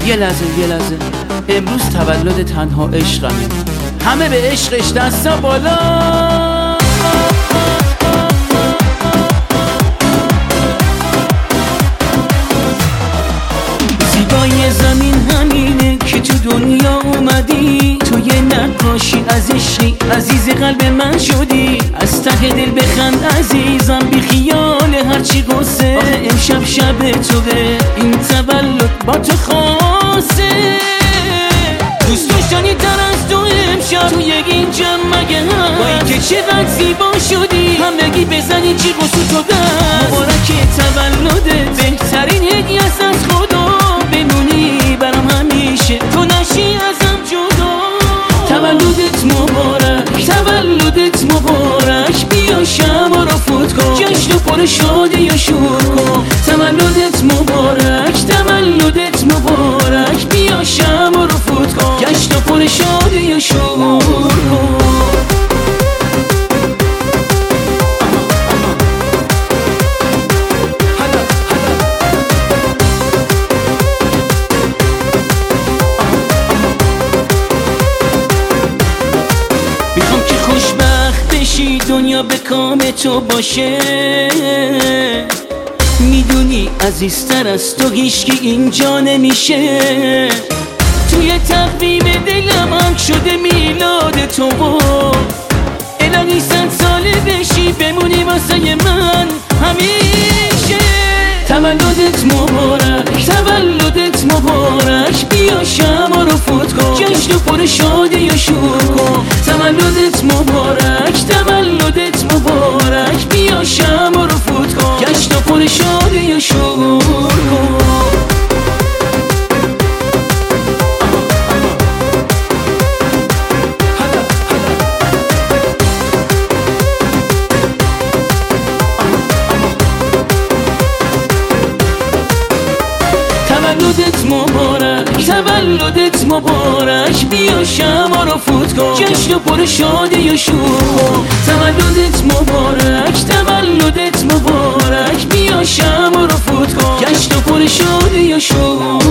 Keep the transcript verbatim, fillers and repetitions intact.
یه لحظه یه لحظه امروز تولد تنها عشقمه، همه به عشقش دستا بالا. زیبای زمین همینه که تو دنیا اومدی، تو یه نقاشی از عشقی عزیز قلب من شدی. از ته دل بخند عزیزم بی خیال هرچی قصه، آخه امشب شب توه این تولد با تو خاصه. دوست داشتنی تر از تو امشب تو یک این جمع مگه هست، با اینکه چقدر زیبا شدی همگی بزنی چی قصو تو دست. مبارک تولدت بهترین هدیه است از خدا، بمونی برام همیشه تو نشی ازم جدا. تولدت مبارک تولدت مبارک، بیا شما رو فوت کن جشن و پر شادی و شور کن. تولدت مبارک تولدت مبارک، بیا شما رو فوت کن جشن و پر شادی و شور کن. میخوام که خوشبخت بشی دنیا به کام تو باشه، میدونی عزیزتر از تو هیچکی اینجا نمیشه. توی تقویم دلم هم شده میلاد تو و الهی صد ساله بشی بمونی واسه من همیشه. تولدت مبارک تولدت مبارک، بیا شما رو فوت کن جشن و پر شادی و شور کن. تولدت مبارک تولدت مبارک، بیا شما رو فوت کن جشن و پر شادی و شور کن. تولدت مبارک تولدت مبارک، بیا شما رو فوت کن جشن و پر شادی و شور کن. تولدت مبارک تولدت مبارک، بیا شما رو فوت کن جشن و پر شادی و شور